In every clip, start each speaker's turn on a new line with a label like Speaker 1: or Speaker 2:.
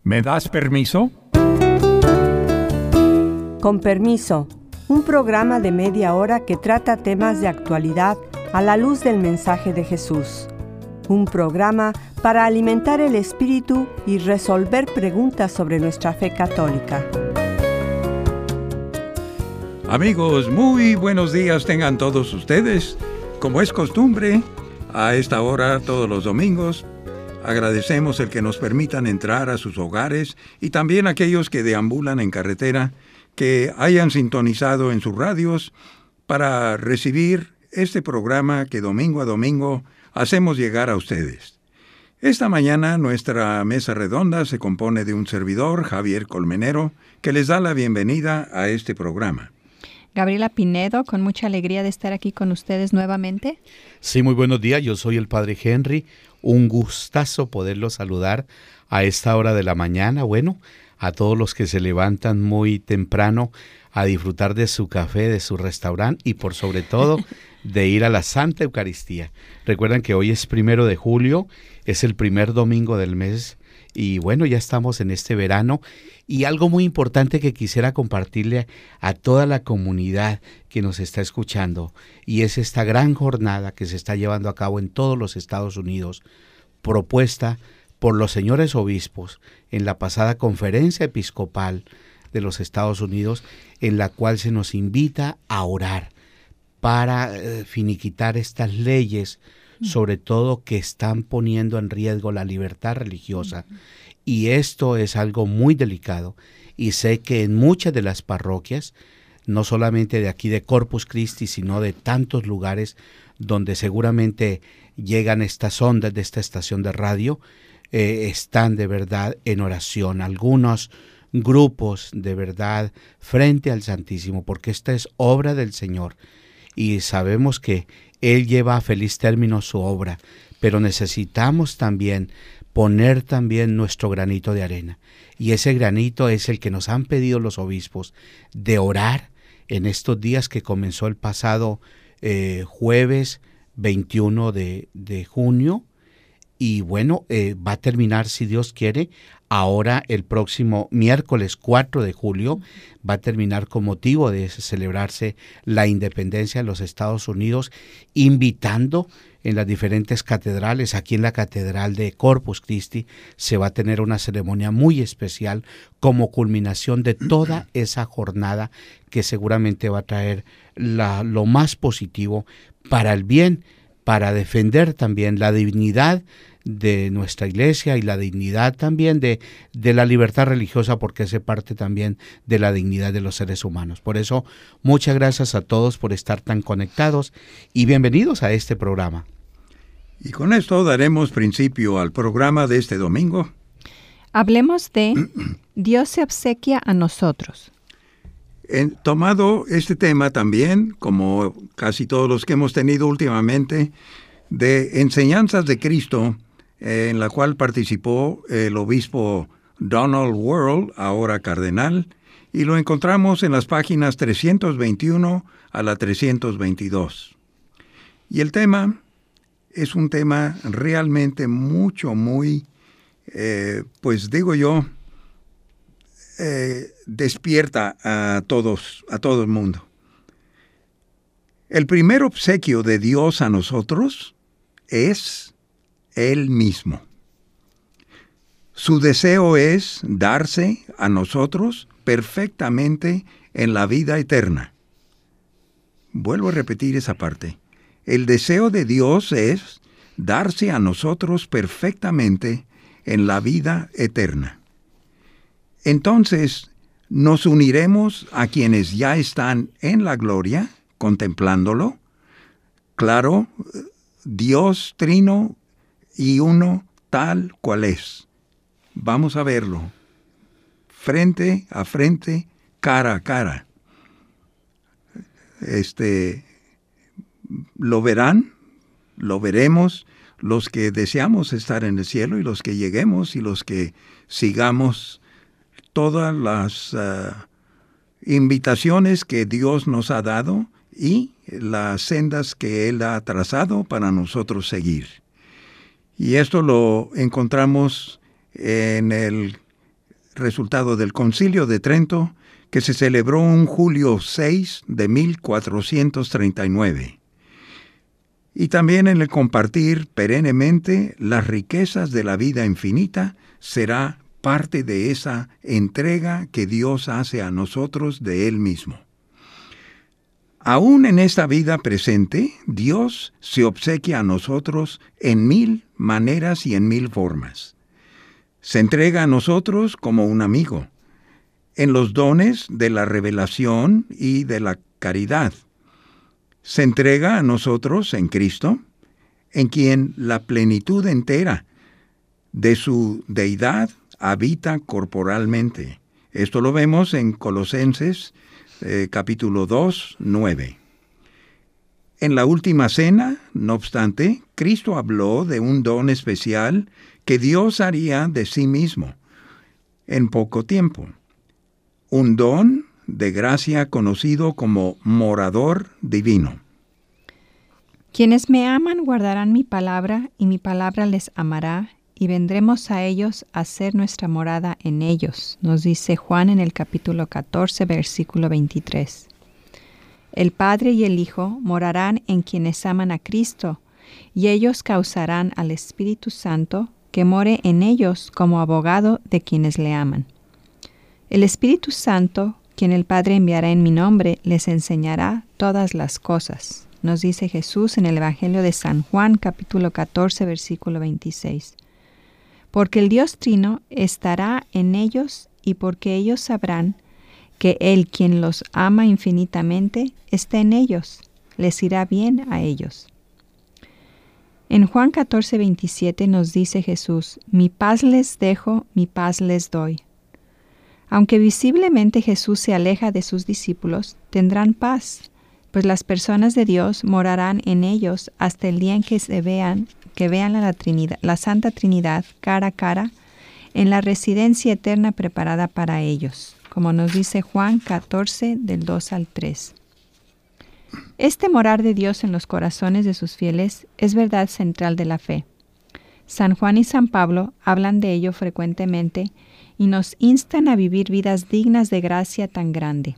Speaker 1: ¿Me das permiso?
Speaker 2: Con permiso, un programa de media hora que trata temas de actualidad a la luz del mensaje de Jesús. Un programa para alimentar el espíritu y resolver preguntas sobre nuestra fe católica.
Speaker 1: Amigos, muy buenos días tengan todos ustedes. Como es costumbre, a esta hora todos los domingos, agradecemos el que nos permitan entrar a sus hogares y también a aquellos que deambulan en carretera, que hayan sintonizado en sus radios para recibir este programa que domingo a domingo hacemos llegar a ustedes. Esta mañana nuestra mesa redonda se compone de un servidor, Javier Colmenero, que les da la bienvenida a este programa.
Speaker 3: Gabriela Pinedo, con mucha alegría de estar aquí con ustedes nuevamente.
Speaker 4: Sí, muy buenos días, yo soy el Padre Henry, un gustazo poderlos saludar a esta hora de la mañana, bueno, a todos los que se levantan muy temprano a disfrutar de su café, de su restaurante y por sobre todo de ir a la Santa Eucaristía. Recuerden que hoy es 1 de julio, es el primer domingo del mes y bueno, ya estamos en este verano. Y algo muy importante que quisiera compartirle a toda la comunidad que nos está escuchando, y es esta gran jornada que se está llevando a cabo en todos los Estados Unidos, propuesta por los señores obispos en la pasada conferencia episcopal de los Estados Unidos, en la cual se nos invita a orar para finiquitar estas leyes, sobre todo que están poniendo en riesgo la libertad religiosa. Y esto es algo muy delicado y sé que en muchas de las parroquias, no solamente de aquí de Corpus Christi, sino de tantos lugares donde seguramente llegan estas ondas de esta estación de radio, están de verdad en oración. Algunos grupos de verdad frente al Santísimo, porque esta es obra del Señor y sabemos que Él lleva a feliz término su obra, pero necesitamos también poner también nuestro granito de arena. Y ese granito es el que nos han pedido los obispos de orar en estos días que comenzó el pasado jueves 21 de junio. Y bueno, va a terminar, si Dios quiere, ahora el próximo miércoles 4 de julio, va a terminar con motivo de celebrarse la independencia de los Estados Unidos, invitando en las diferentes catedrales. Aquí en la Catedral de Corpus Christi se va a tener una ceremonia muy especial como culminación de toda esa jornada que seguramente va a traer lo más positivo para el bien, para defender también la dignidad de nuestra iglesia y la dignidad también de la libertad religiosa, porque hace parte también de la dignidad de los seres humanos. Por eso, muchas gracias a todos por estar tan conectados y bienvenidos a este programa.
Speaker 1: Y con esto daremos principio al programa de este domingo.
Speaker 3: Hablemos de Dios se obsequia a nosotros.
Speaker 1: Tomado este tema también, como casi todos los que hemos tenido últimamente, de Enseñanzas de Cristo, en la cual participó el obispo Donald Wuerl, ahora cardenal, y lo encontramos en las páginas 321 a la 322. Y el tema es un tema realmente muy, pues digo yo, despierta a todo el mundo. El primer obsequio de Dios a nosotros es Él mismo. Su deseo es darse a nosotros perfectamente en la vida eterna. Vuelvo a repetir esa parte. El deseo de Dios es darse a nosotros perfectamente en la vida eterna. Entonces, nos uniremos a quienes ya están en la gloria, contemplándolo. Claro, Dios trino y uno tal cual es. Vamos a verlo, frente a frente, cara a cara. Lo verán, lo veremos los que deseamos estar en el cielo y los que lleguemos y los que sigamos todas las invitaciones que Dios nos ha dado y las sendas que Él ha trazado para nosotros seguir. Y esto lo encontramos en el resultado del Concilio de Trento, que se celebró un julio 6 de 1439. Y también en el compartir perennemente las riquezas de la vida infinita será parte de esa entrega que Dios hace a nosotros de Él mismo. Aún en esta vida presente, Dios se obsequia a nosotros en 1000 maneras y en 1000 formas. Se entrega a nosotros como un amigo, en los dones de la revelación y de la caridad. Se entrega a nosotros en Cristo, en quien la plenitud entera de su deidad habita corporalmente. Esto lo vemos en Colosenses capítulo 2, 9. En la última cena, no obstante, Cristo habló de un don especial que Dios haría de sí mismo en poco tiempo. Un don de gracia conocido como morador divino.
Speaker 3: Quienes me aman guardarán mi palabra, y mi palabra les amará, y vendremos a ellos a hacer nuestra morada en ellos, nos dice Juan en el capítulo 14, versículo 23. El Padre y el Hijo morarán en quienes aman a Cristo, y ellos causarán al Espíritu Santo que more en ellos como abogado de quienes le aman. El Espíritu Santo, quien el Padre enviará en mi nombre, les enseñará todas las cosas, nos dice Jesús en el Evangelio de San Juan, capítulo 14, versículo 26. Porque el Dios Trino estará en ellos, y porque ellos sabrán que Él, quien los ama infinitamente, está en ellos, les irá bien a ellos. En Juan 14, 27 nos dice Jesús: mi paz les dejo, mi paz les doy. Aunque visiblemente Jesús se aleja de sus discípulos, tendrán paz, pues las personas de Dios morarán en ellos hasta el día en que vean la Trinidad, la Santa Trinidad cara a cara, en la residencia eterna preparada para ellos, como nos dice Juan 14, del 2 al 3. Este morar de Dios en los corazones de sus fieles es verdad central de la fe. San Juan y San Pablo hablan de ello frecuentemente y nos instan a vivir vidas dignas de gracia tan grande.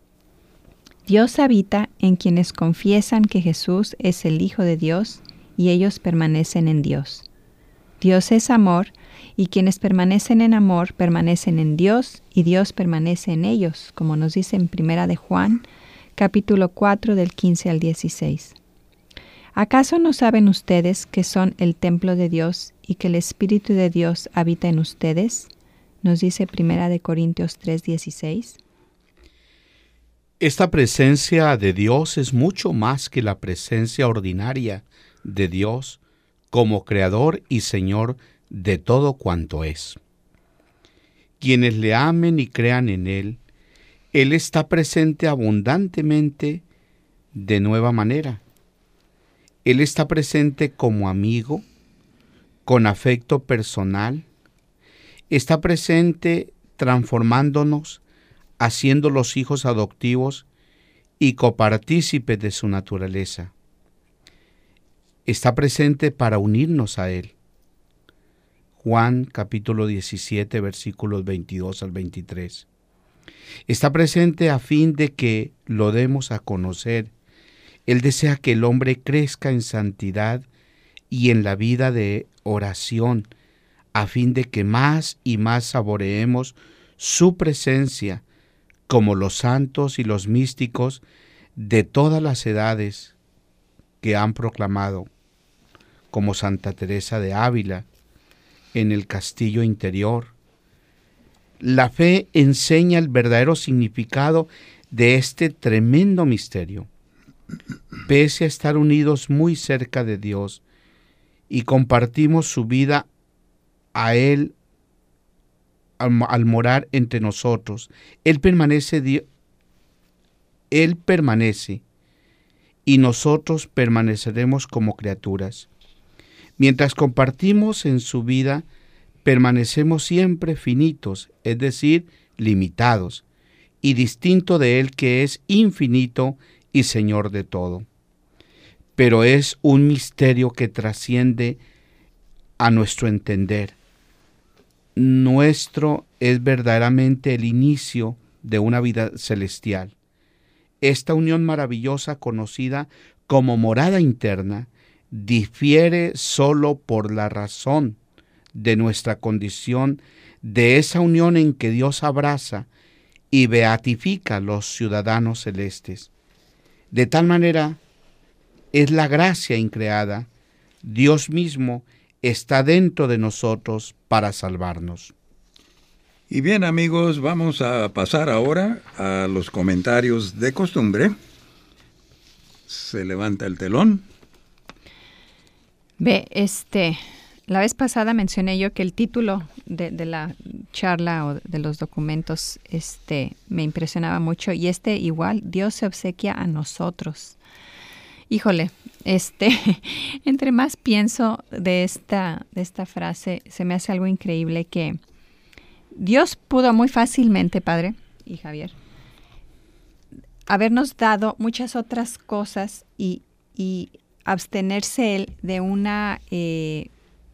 Speaker 3: Dios habita en quienes confiesan que Jesús es el Hijo de Dios y ellos permanecen en Dios. Dios es amor, y quienes permanecen en amor permanecen en Dios y Dios permanece en ellos, como nos dice en 1 de Juan, capítulo 4, del 15 al 16. ¿Acaso no saben ustedes que son el templo de Dios y que el Espíritu de Dios habita en ustedes? Nos dice 1 de Corintios 3, 16.
Speaker 4: Esta presencia de Dios es mucho más que la presencia ordinaria de Dios como Creador y Señor de todo cuanto es. Quienes le amen y crean en Él, Él está presente abundantemente de nueva manera. Él está presente como amigo, con afecto personal, está presente transformándonos, haciéndolos hijos adoptivos y copartícipes de su naturaleza. Está presente para unirnos a Él. Juan capítulo 17, versículos 22 al 23. Está presente a fin de que lo demos a conocer. Él desea que el hombre crezca en santidad y en la vida de oración, a fin de que más y más saboreemos su presencia, como los santos y los místicos de todas las edades que han proclamado, como Santa Teresa de Ávila en el castillo interior. La fe enseña el verdadero significado de este tremendo misterio. Pese a estar unidos muy cerca de Dios y compartimos su vida a Él al morar entre nosotros, Él permanece y nosotros permaneceremos como criaturas. Mientras compartimos en su vida, permanecemos siempre finitos, es decir, limitados, y distinto de Él que es infinito y Señor de todo. Pero es un misterio que trasciende a nuestro entender. nuestro es verdaderamente el inicio de una vida celestial. Esta unión maravillosa, conocida como morada interna, difiere solo por la razón de nuestra condición de esa unión en que Dios abraza y beatifica a los ciudadanos celestes. De tal manera, es la gracia increada. Dios mismo está dentro de nosotros para salvarnos.
Speaker 1: Y bien, amigos, vamos a pasar ahora a los comentarios de costumbre. Se levanta el telón.
Speaker 3: Ve, la vez pasada mencioné yo que el título de la charla o de los documentos me impresionaba mucho, y igual, Dios se obsequia a nosotros. Híjole, entre más pienso de esta frase, se me hace algo increíble, que Dios pudo muy fácilmente, Padre y Javier, habernos dado muchas otras cosas y abstenerse Él de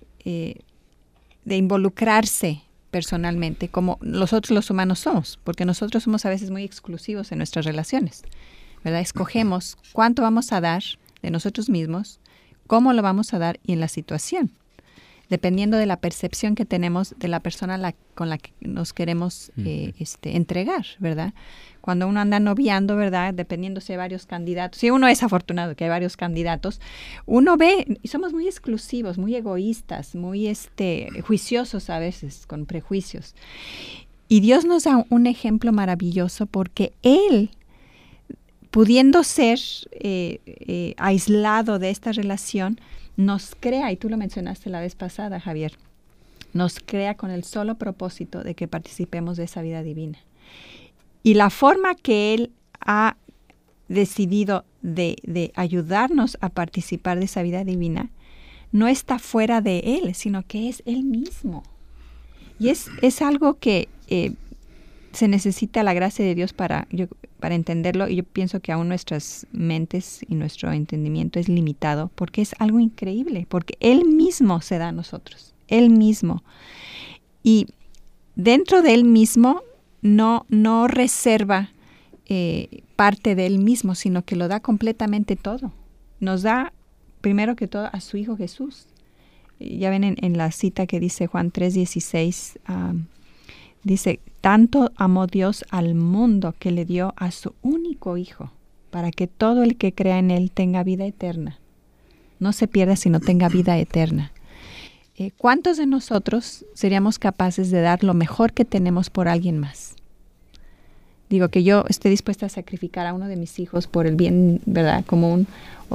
Speaker 3: de involucrarse personalmente, como nosotros los humanos somos, porque nosotros somos a veces muy exclusivos en nuestras relaciones, ¿verdad? Escogemos cuánto vamos a dar de nosotros mismos, cómo lo vamos a dar y en la situación, dependiendo de la percepción que tenemos de la persona con la que nos queremos entregar, ¿verdad? Cuando uno anda noviando, ¿verdad? Dependiendo si hay varios candidatos, si uno es afortunado que hay varios candidatos, uno ve, y somos muy exclusivos, muy egoístas, muy juiciosos a veces, con prejuicios. Y Dios nos da un ejemplo maravilloso, porque Él, pudiendo ser aislado de esta relación, nos crea, y tú lo mencionaste la vez pasada, Javier, nos crea con el solo propósito de que participemos de esa vida divina. Y la forma que Él ha decidido de ayudarnos a participar de esa vida divina no está fuera de Él, sino que es Él mismo. Y es algo que se necesita la gracia de Dios para entenderlo, y yo pienso que aún nuestras mentes y nuestro entendimiento es limitado, porque es algo increíble, porque Él mismo se da a nosotros, Él mismo. Y dentro de Él mismo no reserva parte de Él mismo, sino que lo da completamente todo. Nos da, primero que todo, a su Hijo Jesús. Ya ven en la cita que dice Juan 3:16, dice, tanto amó Dios al mundo que le dio a su único Hijo, para que todo el que crea en Él tenga vida eterna. No se pierda, sino tenga vida eterna. ¿Cuántos de nosotros seríamos capaces de dar lo mejor que tenemos por alguien más? Digo, que yo esté dispuesta a sacrificar a uno de mis hijos por el bien, ¿verdad?, común.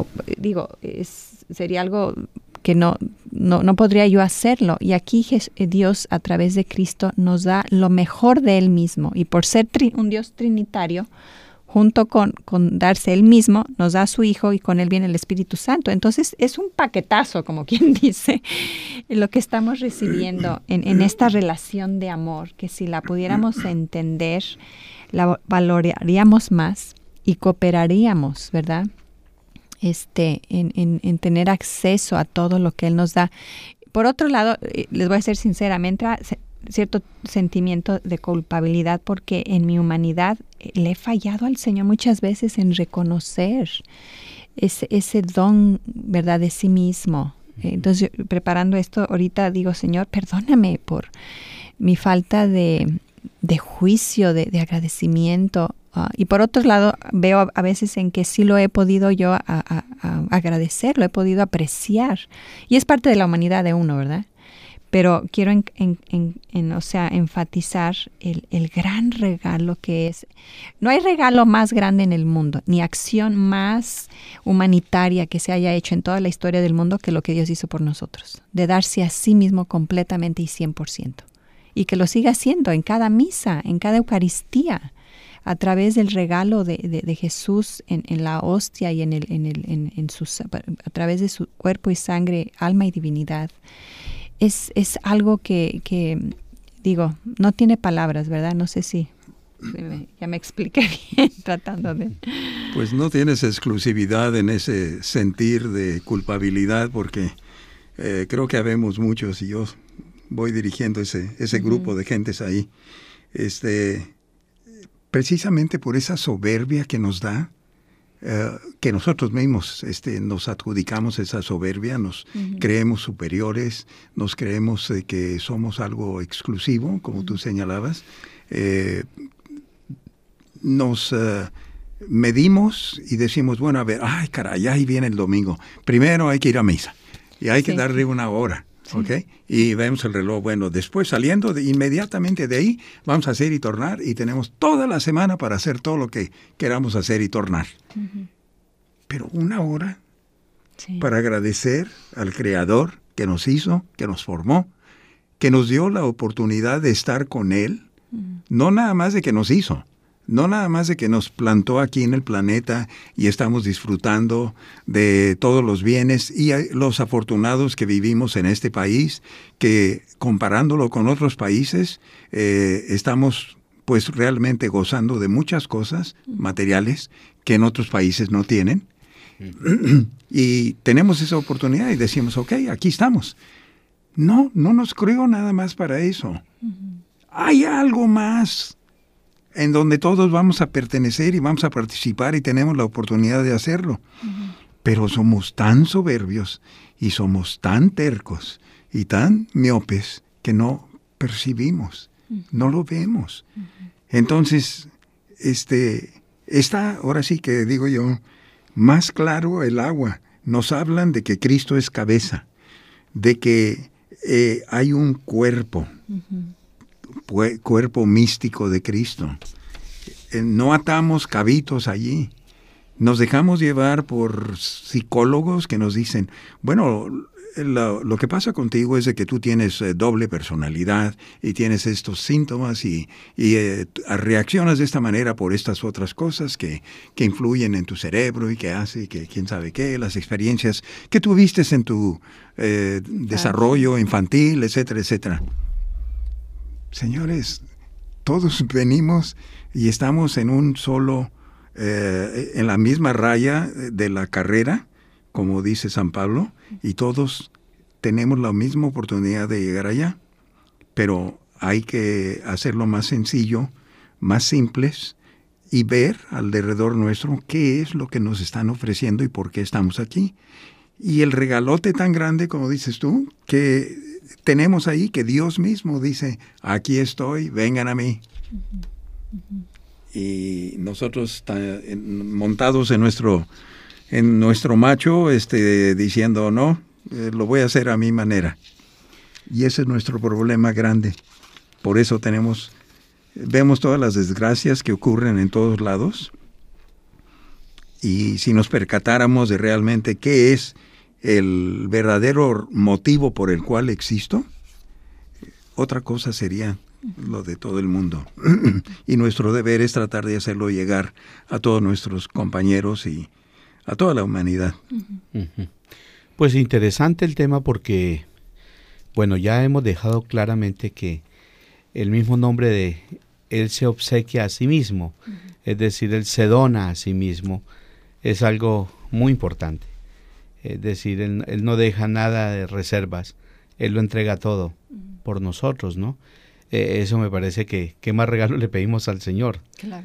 Speaker 3: Sería algo que no podría yo hacerlo. Y aquí Dios, a través de Cristo, nos da lo mejor de Él mismo. Y por ser un Dios trinitario, junto con darse Él mismo, nos da a su Hijo, y con Él viene el Espíritu Santo. Entonces, es un paquetazo, como quien dice, lo que estamos recibiendo en esta relación de amor, que si la pudiéramos entender, la valoraríamos más y cooperaríamos, ¿verdad?, en tener acceso a todo lo que Él nos da. Por otro lado, les voy a ser sincera, me entra cierto sentimiento de culpabilidad, porque en mi humanidad le he fallado al Señor muchas veces en reconocer ese don, ¿verdad?, de sí mismo. Entonces, preparando esto, ahorita digo, Señor, perdóname por mi falta de juicio, de agradecimiento. Y por otro lado, veo a veces en que sí lo he podido yo agradecer, lo he podido apreciar. Y es parte de la humanidad de uno, ¿verdad? Pero quiero enfatizar el gran regalo que es. No hay regalo más grande en el mundo, ni acción más humanitaria que se haya hecho en toda la historia del mundo que lo que Dios hizo por nosotros, de darse a sí mismo completamente y 100%. Y que lo siga haciendo en cada misa, en cada Eucaristía, a través del regalo de Jesús en la hostia y a través de su cuerpo y sangre, alma y divinidad. Es algo que digo, no tiene palabras, ¿verdad? No sé si ya me expliqué bien tratando de...
Speaker 1: Pues no tienes exclusividad en ese sentir de culpabilidad, porque creo que habemos muchos, y yo voy dirigiendo ese grupo de gentes ahí. Precisamente por esa soberbia que nos da, que nosotros mismos nos adjudicamos esa soberbia, nos creemos superiores, nos creemos que somos algo exclusivo, como tú señalabas, nos medimos y decimos, bueno, a ver, ay caray, ahí viene el domingo, primero hay que ir a misa y hay que darle una hora. ¿Ok? Y vemos el reloj. Bueno, después saliendo inmediatamente de ahí, vamos a hacer y tornar y tenemos toda la semana para hacer todo lo que queramos hacer y tornar. Pero una hora para agradecer al Creador que nos hizo, que nos formó, que nos dio la oportunidad de estar con Él, no nada más de que nos hizo, no nada más de que nos plantó aquí en el planeta y estamos disfrutando de todos los bienes y los afortunados que vivimos en este país, que comparándolo con otros países, estamos pues realmente gozando de muchas cosas materiales que en otros países no tienen. Y tenemos esa oportunidad y decimos, ok, aquí estamos. No nos creo nada más para eso. Hay algo más en donde todos vamos a pertenecer y vamos a participar y tenemos la oportunidad de hacerlo. Pero somos tan soberbios y somos tan tercos y tan miopes que no percibimos, no lo vemos. Entonces, está, ahora sí que digo yo, más claro el agua. Nos hablan de que Cristo es cabeza, de que hay un cuerpo, cuerpo místico de Cristo. No atamos cabitos allí. Nos dejamos llevar por psicólogos que nos dicen, bueno, lo que pasa contigo es de que tú tienes doble personalidad y tienes estos síntomas y reaccionas de esta manera por estas otras cosas que influyen en tu cerebro y que hace que quién sabe qué, las experiencias que tuviste en tu desarrollo infantil, etcétera, etcétera. Señores, todos venimos y estamos en un solo, en la misma raya de la carrera, como dice San Pablo, y todos tenemos la misma oportunidad de llegar allá, pero hay que hacerlo más sencillo, más simples, y ver alrededor nuestro qué es lo que nos están ofreciendo y por qué estamos aquí. Y el regalote tan grande, como dices tú, que tenemos ahí, que Dios mismo dice, aquí estoy, vengan a mí. Y nosotros montados en nuestro macho, diciendo, no, lo voy a hacer a mi manera. Y ese es nuestro problema grande. Por eso vemos todas las desgracias que ocurren en todos lados. Y si nos percatáramos de realmente qué es el verdadero motivo por el cual existo, otra cosa sería lo de todo el mundo. Y nuestro deber es tratar de hacerlo llegar a todos nuestros compañeros y a toda la humanidad.
Speaker 4: Pues interesante el tema porque, bueno, ya hemos dejado claramente que el mismo nombre de Él se obsequia a sí mismo, es decir, Él se dona a sí mismo, es algo muy importante. Es decir, él no deja nada de reservas, Él lo entrega todo por nosotros, ¿no? Eso me parece que qué más regalo le pedimos al Señor. Claro.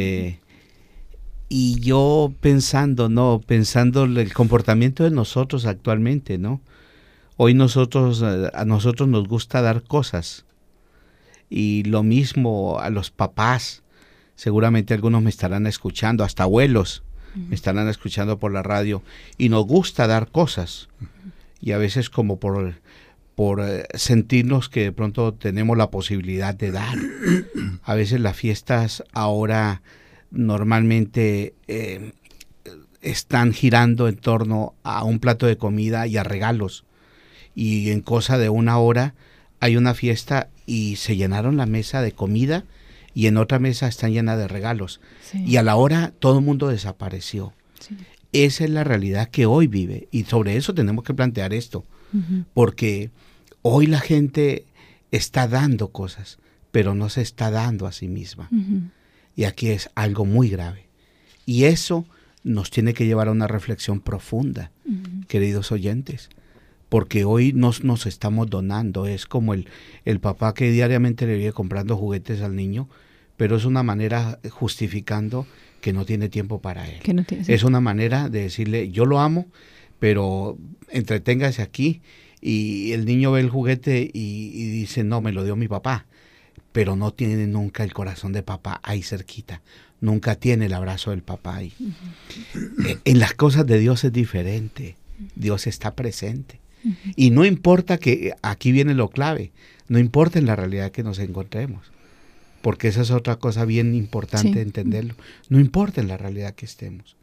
Speaker 4: Y yo pensando el comportamiento de nosotros actualmente, ¿no? Hoy a nosotros nos gusta dar cosas, y lo mismo a los papás. Seguramente algunos me estarán escuchando, hasta abuelos me estarán escuchando por la radio, y nos gusta dar cosas, y a veces como por sentirnos que de pronto tenemos la posibilidad de dar. A veces las fiestas ahora normalmente están girando en torno a un plato de comida y a regalos, y en cosa de una hora hay una fiesta y se llenaron la mesa de comida y en otra mesa están llenas de regalos. Sí. Y a la hora todo el mundo desapareció. Sí. Esa es la realidad que hoy vive, y sobre eso tenemos que plantear esto, porque hoy la gente está dando cosas, pero no se está dando a sí misma. Y aquí es algo muy grave. Y eso nos tiene que llevar a una reflexión profunda, queridos oyentes, porque hoy nos estamos donando. Es como el papá que diariamente le vive comprando juguetes al niño, pero es una manera justificando que no tiene tiempo para él.
Speaker 3: Que no tiene, sí.
Speaker 4: Es una manera de decirle, yo lo amo, pero entreténgase aquí, y el niño ve el juguete y dice, no, me lo dio mi papá, pero no tiene nunca el corazón de papá ahí cerquita, nunca tiene el abrazo del papá ahí. En las cosas de Dios es diferente, Dios está presente. Y no importa que, aquí viene lo clave, no importa en la realidad que nos encontremos, porque esa es otra cosa bien importante entenderlo. No importa en la realidad que estemos,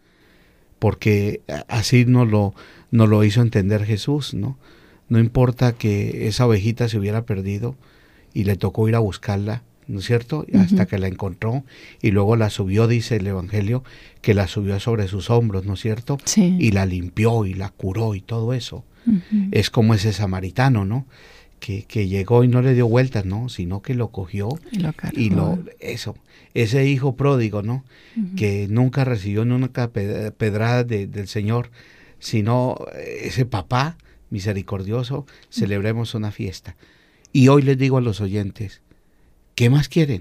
Speaker 4: porque así nos lo hizo entender Jesús, ¿no? No importa que esa ovejita se hubiera perdido y le tocó ir a buscarla, ¿no es cierto? Hasta que la encontró y luego la subió, dice el Evangelio, que la subió sobre sus hombros, ¿no es cierto?
Speaker 3: Sí.
Speaker 4: Y la limpió y la curó y todo eso. Es como ese samaritano, ¿no? Que llegó y no le dio vueltas, ¿no? Sino que lo cogió y ese hijo pródigo, ¿no? Que nunca recibió nunca pedrada del Señor, sino ese papá misericordioso. Celebremos una fiesta. Y hoy les digo a los oyentes, ¿qué más quieren?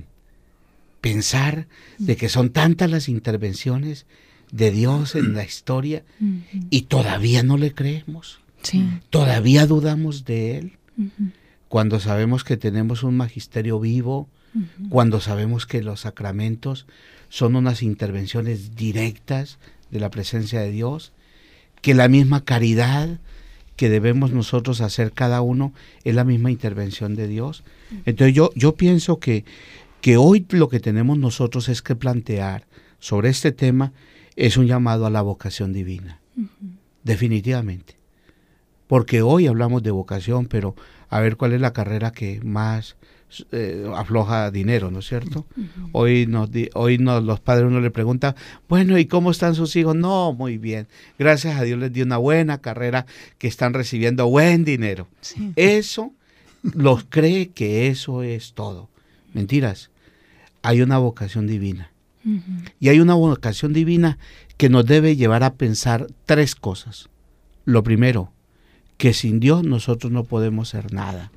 Speaker 4: Pensar de que son tantas las intervenciones de Dios en la historia y todavía no le creemos.
Speaker 3: Sí.
Speaker 4: Todavía dudamos de Él. Cuando sabemos que tenemos un magisterio vivo, cuando sabemos que los sacramentos son unas intervenciones directas de la presencia de Dios, que la misma caridad que debemos nosotros hacer cada uno es la misma intervención de Dios. Entonces yo pienso que hoy lo que tenemos nosotros es que plantear sobre este tema es un llamado a la vocación divina, definitivamente. Porque hoy hablamos de vocación, pero a ver cuál es la carrera que más afloja dinero, ¿no es cierto? Hoy los padres uno le pregunta, bueno, ¿y cómo están sus hijos? No, muy bien. Gracias a Dios les dio una buena carrera, que están recibiendo buen dinero. Sí. Eso, los cree que eso es todo. Mentiras. Hay una vocación divina. Y hay una vocación divina que nos debe llevar a pensar tres cosas. Lo primero, que sin Dios nosotros no podemos ser nada.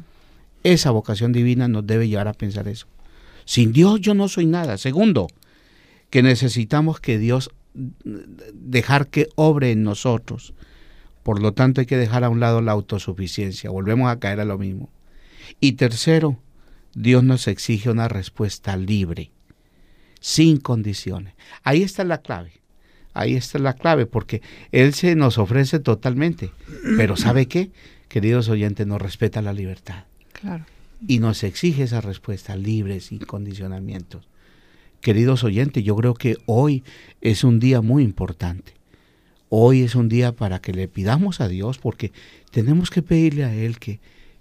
Speaker 4: Esa vocación divina nos debe llevar a pensar eso. Sin Dios yo no soy nada. Segundo, que necesitamos que Dios dejar que obre en nosotros. Por lo tanto hay que dejar a un lado la autosuficiencia. Volvemos a caer a lo mismo. Y tercero, Dios nos exige una respuesta libre, sin condiciones. Ahí está la clave. Ahí está la clave, porque Él se nos ofrece totalmente. Pero ¿sabe qué? Queridos oyentes, nos respeta la libertad.
Speaker 3: Claro.
Speaker 4: Y nos exige esa respuesta libre, sin condicionamientos. Queridos oyentes, yo creo que hoy es un día muy importante. Hoy es un día para que le pidamos a Dios, porque tenemos que pedirle a Él que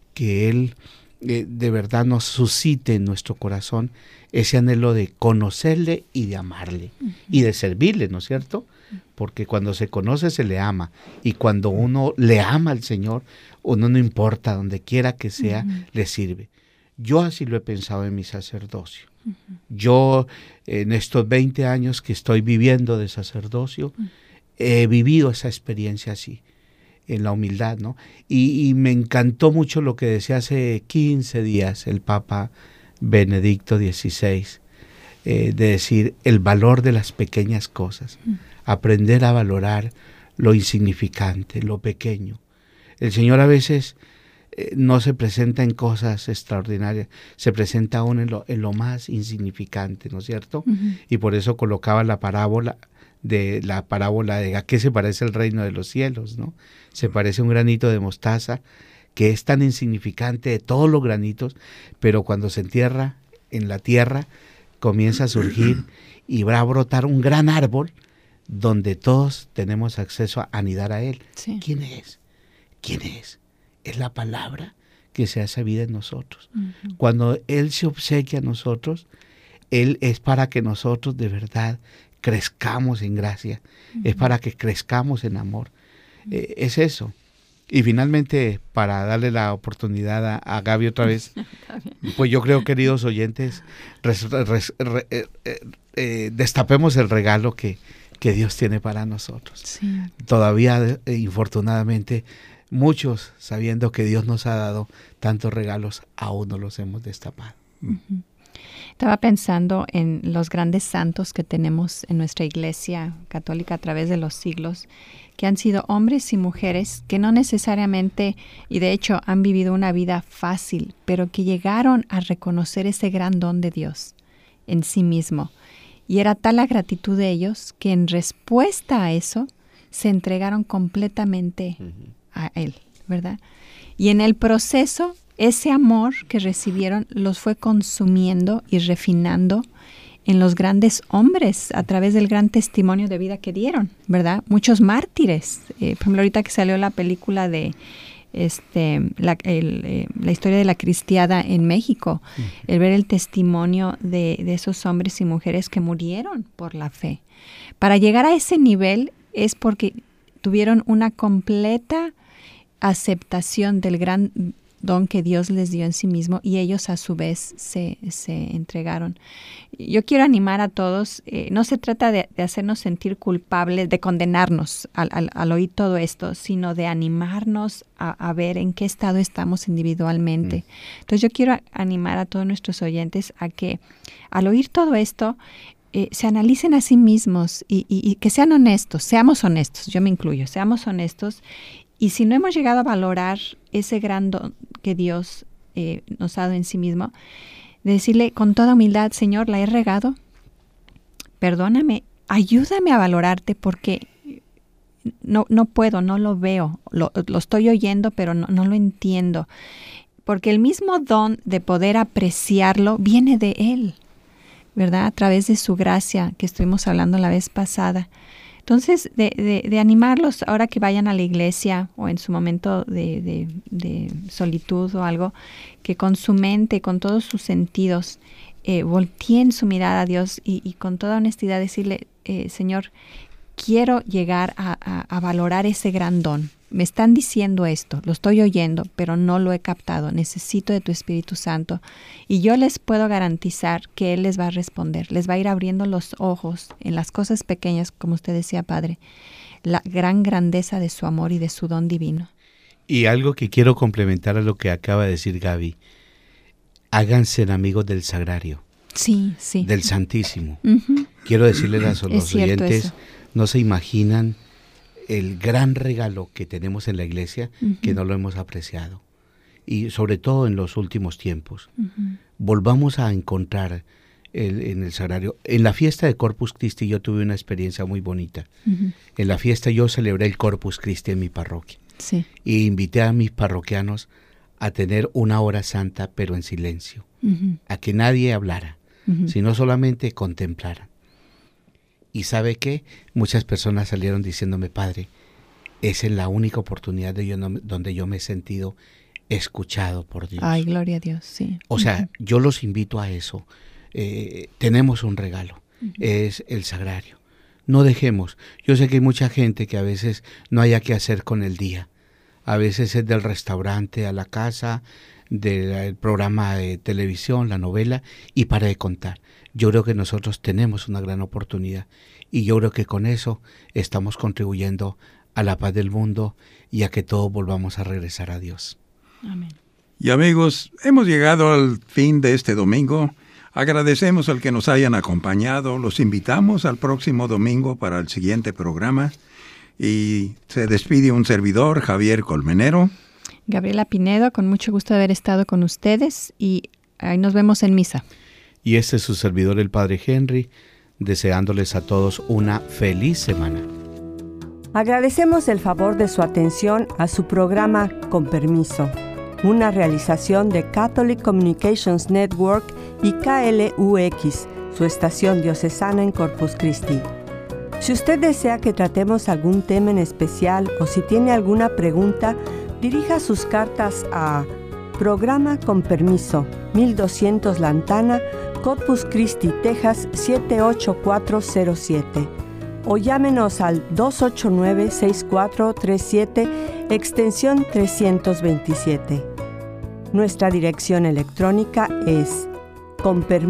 Speaker 4: Él de verdad nos suscite en nuestro corazón ese anhelo de conocerle y de amarle y de servirle, ¿no es cierto? Porque cuando se conoce se le ama, y cuando uno le ama al Señor, uno no importa donde quiera que sea, le sirve. Yo así lo he pensado en mi sacerdocio. Yo en estos 20 años que estoy viviendo de sacerdocio, he vivido esa experiencia así, en la humildad, ¿no? Y me encantó mucho lo que decía hace 15 días el Papa Benedicto XVI, de decir el valor de las pequeñas cosas, aprender a valorar lo insignificante, lo pequeño. El Señor a veces no se presenta en cosas extraordinarias, se presenta aún en lo más insignificante, ¿no es cierto? Y por eso colocaba la parábola de a qué se parece el reino de los cielos, ¿no? Se parece a un granito de mostaza que es tan insignificante de todos los granitos, pero cuando se entierra en la tierra comienza a surgir y va a brotar un gran árbol donde todos tenemos acceso a anidar a él. Sí. ¿Quién es? ¿Quién es? Es la palabra que se hace vida en nosotros. Cuando Él se obsequia a nosotros, Él es para que nosotros de verdad crezcamos en gracia, es para que crezcamos en amor. Es eso. Y finalmente, para darle la oportunidad a Gaby otra vez, pues yo creo, queridos oyentes, destapemos el regalo que Dios tiene para nosotros. Sí. Todavía, infortunadamente, muchos, sabiendo que Dios nos ha dado tantos regalos, aún no los hemos destapado.
Speaker 3: Uh-huh. Estaba pensando en los grandes santos que tenemos en nuestra Iglesia Católica a través de los siglos, que han sido hombres y mujeres que no necesariamente, y de hecho han vivido una vida fácil, pero que llegaron a reconocer ese gran don de Dios en sí mismo. Y era tal la gratitud de ellos que en respuesta a eso se entregaron completamente a Él, ¿verdad? Y en el proceso, ese amor que recibieron los fue consumiendo y refinando en los grandes hombres a través del gran testimonio de vida que dieron, ¿verdad? Muchos mártires. Por ejemplo, ahorita que salió la película de la historia de la cristiada en México, el ver el testimonio de esos hombres y mujeres que murieron por la fe. Para llegar a ese nivel es porque tuvieron una completa aceptación del gran don que Dios les dio en sí mismo y ellos a su vez se entregaron. Yo quiero animar a todos, no se trata de hacernos sentir culpables, de condenarnos al oír todo esto, sino de animarnos a ver en qué estado estamos individualmente. Entonces yo quiero animar a todos nuestros oyentes a que al oír todo esto, se analicen a sí mismos y que sean honestos, seamos honestos, yo me incluyo, seamos honestos. Y si no hemos llegado a valorar ese gran don que Dios nos ha dado en sí mismo, de decirle con toda humildad, Señor, la he regado, perdóname, ayúdame a valorarte porque no puedo, no lo veo, lo estoy oyendo, pero no lo entiendo. Porque el mismo don de poder apreciarlo viene de Él, ¿verdad? A través de su gracia que estuvimos hablando la vez pasada. Entonces, de animarlos ahora que vayan a la iglesia o en su momento de solitud o algo, que con su mente, con todos sus sentidos, volteen su mirada a Dios y con toda honestidad decirle, Señor, quiero llegar a valorar ese gran don. Me están diciendo esto, lo estoy oyendo, pero no lo he captado. Necesito de tu Espíritu Santo. Y yo les puedo garantizar que Él les va a responder. Les va a ir abriendo los ojos en las cosas pequeñas, como usted decía, Padre, la gran grandeza de su amor y de su don divino.
Speaker 4: Y algo que quiero complementar a lo que acaba de decir Gaby. Háganse amigos del Sagrario.
Speaker 3: Sí.
Speaker 4: Del Santísimo. Uh-huh. Quiero decirles a los oyentes, no se imaginan el gran regalo que tenemos en la iglesia, que no lo hemos apreciado. Y sobre todo en los últimos tiempos. Volvamos a encontrar en el Sagrario. En la fiesta de Corpus Christi yo tuve una experiencia muy bonita. En la fiesta yo celebré el Corpus Christi en mi parroquia. Sí. Y invité a mis parroquianos a tener una hora santa, pero en silencio. A que nadie hablara, sino solamente contemplaran. Y ¿sabe qué? Muchas personas salieron diciéndome, Padre, esa es la única oportunidad donde yo me he sentido escuchado por Dios.
Speaker 3: Ay, gloria a Dios, sí.
Speaker 4: O sea, yo los invito a eso. Tenemos un regalo, es el Sagrario. No dejemos. Yo sé que hay mucha gente que a veces no haya qué hacer con el día. A veces es del restaurante a la casa, del programa de televisión, la novela, y para de contar. Yo creo que nosotros tenemos una gran oportunidad y yo creo que con eso estamos contribuyendo a la paz del mundo y a que todos volvamos a regresar a Dios.
Speaker 3: Amén.
Speaker 1: Y amigos, hemos llegado al fin de este domingo. Agradecemos al que nos hayan acompañado. Los invitamos al próximo domingo para el siguiente programa. Y se despide un servidor, Javier Colmenero.
Speaker 3: Gabriela Pinedo, con mucho gusto de haber estado con ustedes y ahí nos vemos en misa.
Speaker 4: Y este es su servidor, el Padre Henry, deseándoles a todos una feliz semana.
Speaker 2: Agradecemos el favor de su atención a su programa Con Permiso, una realización de Catholic Communications Network y KLUX, su estación diocesana en Corpus Christi. Si usted desea que tratemos algún tema en especial o si tiene alguna pregunta, dirija sus cartas a Programa Con Permiso, 1200 Lantana, Corpus Christi, Texas 78407. O llámenos al 289-6437, extensión 327. Nuestra dirección electrónica es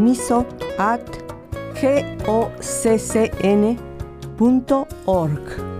Speaker 2: conpermiso@goccn.org.